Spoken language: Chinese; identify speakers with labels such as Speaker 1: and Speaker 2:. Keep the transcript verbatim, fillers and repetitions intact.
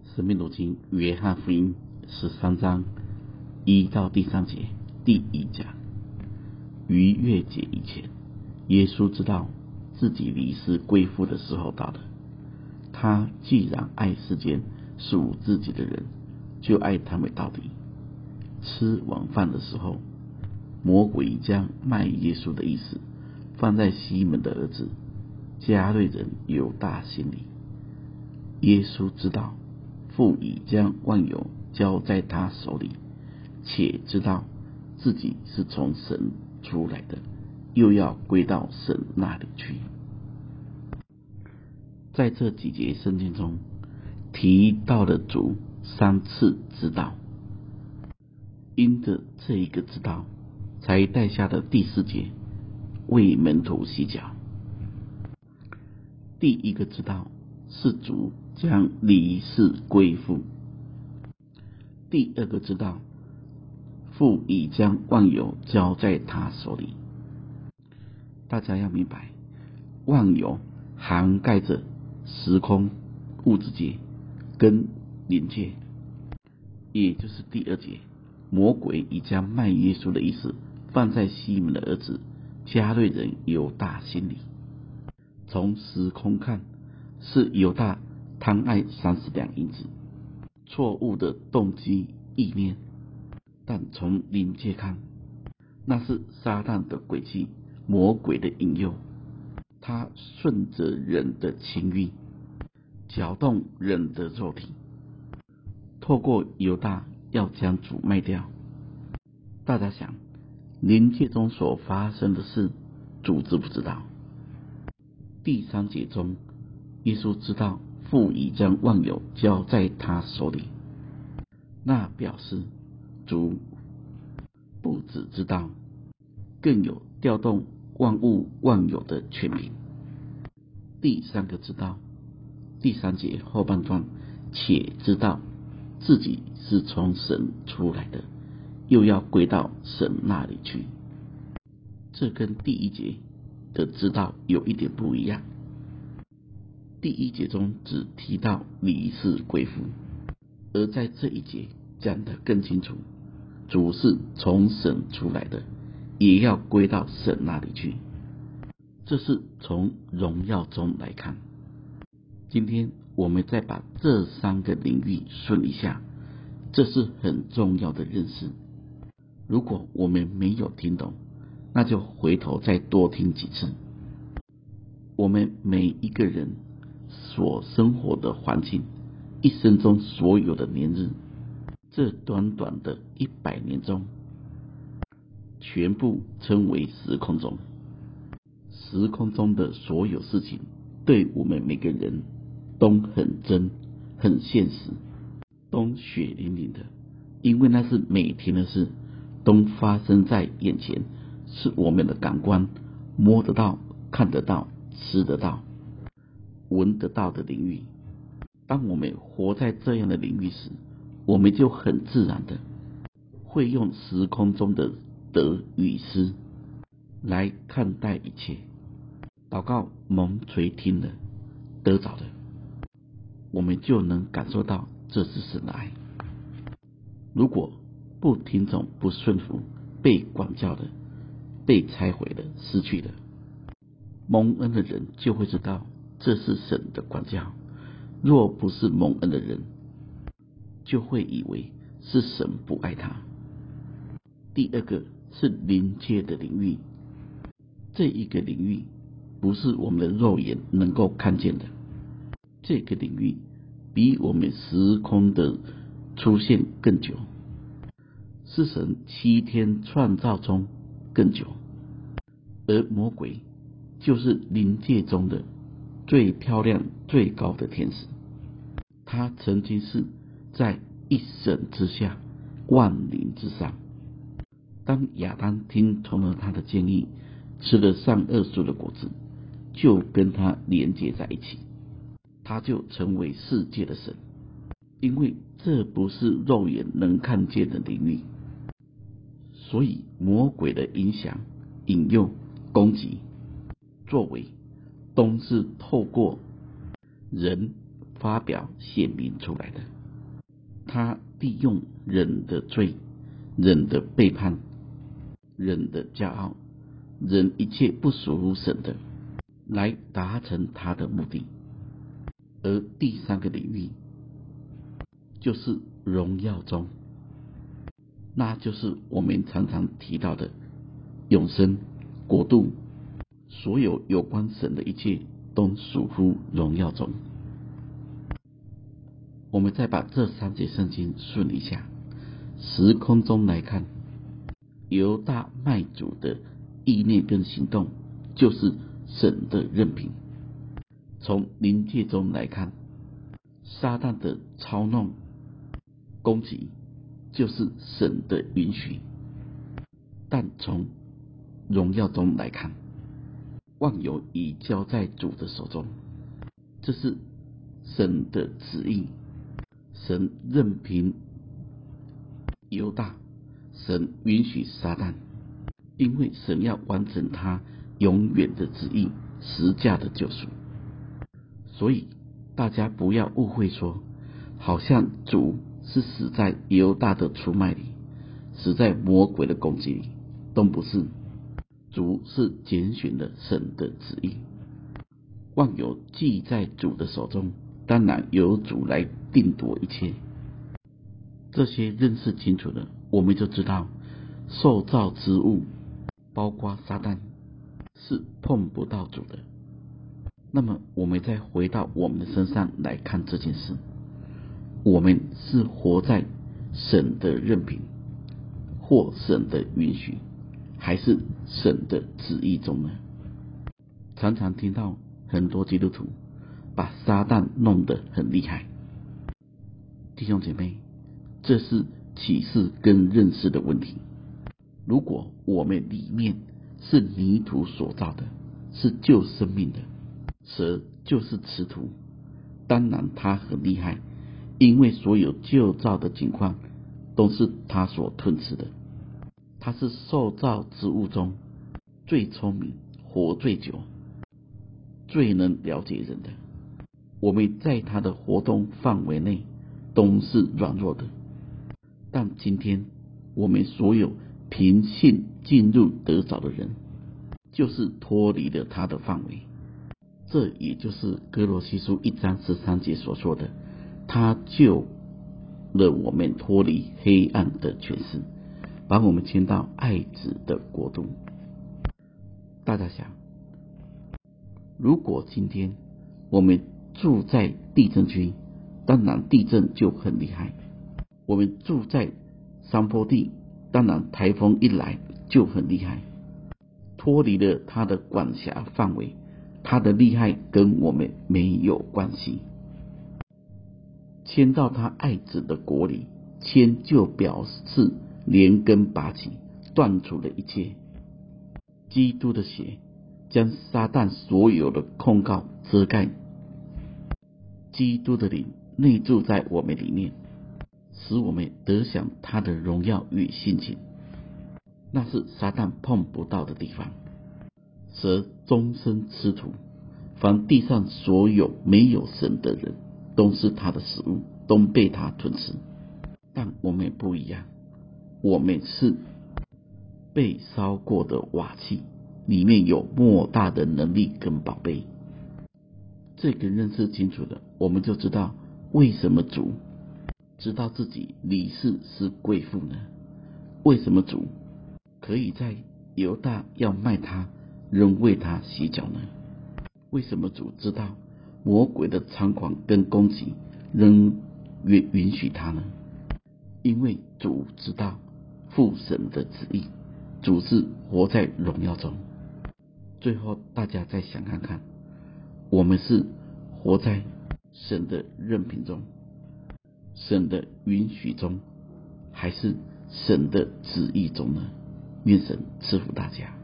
Speaker 1: 生命读经约翰福音十三章一到第三节，第一讲。逾越节以前，耶稣知道自己离世归父的时候到了。他既然爱世间属自己的人，就爱他们到底。吃晚饭的时候，魔鬼将卖耶稣的意思放在西门的儿子加略人犹大心里。耶稣知道父已将万有交在他手里，且知道自己是从神出来的，又要归到神那里去。在这几节圣经中提到了主三次知道，因着这一个知道，才带下了第四节为门徒洗脚。第一个知道是主将离世归父，第二个知道父已将万有交在他手里。大家要明白，万有涵盖着时空、物质界跟灵界，也就是第二节，魔鬼已将卖耶稣的意思放在西门的儿子加略人犹大心里。从时空看，是犹大贪爱三十两银子，错误的动机意念；但从灵界看，那是撒旦的诡计，魔鬼的引诱。他顺着人的情欲，搅动人的肉体，透过犹大要将主卖掉。大家想，灵界中所发生的事，主知不知道？第三节中，耶稣知道父已将万有交在他手里，那表示主不只知道，更有调动万物万有的权柄。第三个知道，第三节后半段，且知道自己是从神出来的，又要归到神那里去。这跟第一节的知道有一点不一样。第一节中只提到离世归父，而在这一节讲得更清楚，主是从神出来的，也要归到神那里去。这是从荣耀中来看。今天我们再把这三个领域顺一下，这是很重要的认识。如果我们没有听懂，那就回头再多听几次。我们每一个人所生活的环境，一生中所有的年日，这短短的一百年中，全部称为时空中。时空中的所有事情，对我们每个人都很真、很现实，都血淋淋的，因为那是每天的事，都发生在眼前，是我们的感官摸得到、看得到、吃得到、闻得到的领域。当我们活在这样的领域时，我们就很自然的会用时空中的得与失来看待一切。祷告蒙垂听了，得着了，我们就能感受到这是神的爱。如果不听从、不顺服，被管教的、被拆毁的、失去的，蒙恩的人就会知道这是神的管教。若不是蒙恩的人，就会以为是神不爱他。第二个是灵界的领域，这一个领域不是我们的肉眼能够看见的，这个领域比我们时空的出现更久，是神七天创造中更久。而魔鬼就是灵界中的最漂亮、最高的天使，他曾经是在一神之下、万灵之上。当亚当听从了他的建议，吃了善恶树的果子，就跟他连接在一起，他就成为世界的神。因为这不是肉眼能看见的领域，所以魔鬼的影响、引诱、攻击、作为，都是透过人发表显明出来的。 他利用人的罪、人的背叛、人的骄傲、人一切不属乎神的，来达成他的目的。而第三个领域就是荣耀中，那就是我们常常提到的永生国度，所有有关神的一切都属乎荣耀中。我们再把这三节圣经顺一下，时空中来看，犹大卖主的意念跟行动就是神的任凭；从灵界中来看，撒旦的操弄攻击就是神的允许；但从荣耀中来看，万有已交在主的手中，这是神的旨意。神任凭犹大，神允许撒旦，因为神要完成他永远的旨意，十架的救赎。所以大家不要误会说，好像主是死在犹大的出卖里，死在魔鬼的攻击里，都不是。主是拣选了神的旨意，万有既在主的手中，当然由主来定夺一切。这些认识清楚了，我们就知道受造之物，包括撒旦，是碰不到主的。那么我们再回到我们的身上来看这件事，我们是活在神的任凭或神的允许，还是神的旨意中呢？常常听到很多基督徒把撒旦弄得很厉害。弟兄姐妹，这是启示跟认识的问题。如果我们里面是泥土所造的，是旧生命的，蛇就是雌徒，当然他很厉害，因为所有旧造的情况都是他所吞吃的。他是受造之物中最聪明、活最久、最能了解人的。我们在他的活动范围内都是软弱的，但今天我们所有凭信进入得着的人，就是脱离了他的范围。这也就是哥罗西书一章十三节所说的，他救了我们脱离黑暗的权势，把我们迁到爱子的国度。大家想，如果今天我们住在地震区，当然地震就很厉害；我们住在山坡地，当然台风一来就很厉害。脱离了他的管辖范围，他的厉害跟我们没有关系。迁到他爱子的国里，迁就表示连根拔起，断除了一切。基督的血将撒旦所有的控告遮盖，基督的灵内住在我们里面，使我们得享他的荣耀与性情，那是撒旦碰不到的地方。蛇终身吃土，凡地上所有没有神的人，都是他的食物，都被他吞吃。但我们不一样，我们是被烧过的瓦器，里面有莫大的能力跟宝贝。这个认识清楚了，我们就知道为什么主知道自己李氏是贵妇呢？为什么主可以在犹大要卖他，仍为他洗脚呢？为什么主知道魔鬼的猖狂跟攻击，仍允允许他呢？因为主知道父神的旨意，主是活在荣耀中。最后大家再想看看，我们是活在神的任凭中，神的允许中，还是神的旨意中呢？愿神赐福大家。